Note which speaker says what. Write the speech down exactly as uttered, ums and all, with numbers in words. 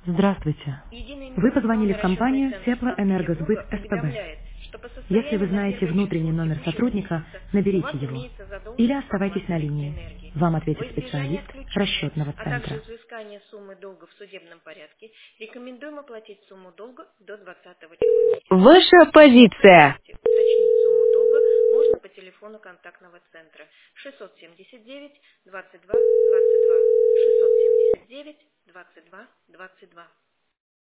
Speaker 1: Здравствуйте.
Speaker 2: Единый
Speaker 1: Вы
Speaker 2: информационно
Speaker 1: позвонили в
Speaker 2: расчетный
Speaker 1: компанию
Speaker 2: центр
Speaker 1: Теплоэнергосбыт
Speaker 2: Санкт-Петербурга
Speaker 1: СПБ.
Speaker 2: уведомляет, что по
Speaker 1: Если вы
Speaker 2: состоянию на
Speaker 1: знаете
Speaker 2: первое
Speaker 1: внутренний
Speaker 2: число
Speaker 1: номер
Speaker 2: текущего
Speaker 1: сотрудника,
Speaker 2: месяца у
Speaker 1: наберите
Speaker 2: вас
Speaker 1: его.
Speaker 2: имеется
Speaker 1: Или
Speaker 2: задолженность по
Speaker 1: оставайтесь
Speaker 2: оплате
Speaker 1: на линии.
Speaker 2: электроэнергии.
Speaker 1: Вам
Speaker 2: Во
Speaker 1: ответит
Speaker 2: избежание
Speaker 1: специалист
Speaker 2: отключения,
Speaker 1: расчетного
Speaker 2: а также
Speaker 1: центра.
Speaker 2: взыскания суммы долга в судебном порядке, рекомендуем оплатить сумму долга до двадцатого числа месяца.
Speaker 3: Ваша
Speaker 2: При
Speaker 3: позиция.
Speaker 2: необходимости уточнить сумму долга можно по телефону контактного центра шестьсот семьдесят девять двадцать два двадцать два шестьсот семьдесят девять двадцать два двадцать два.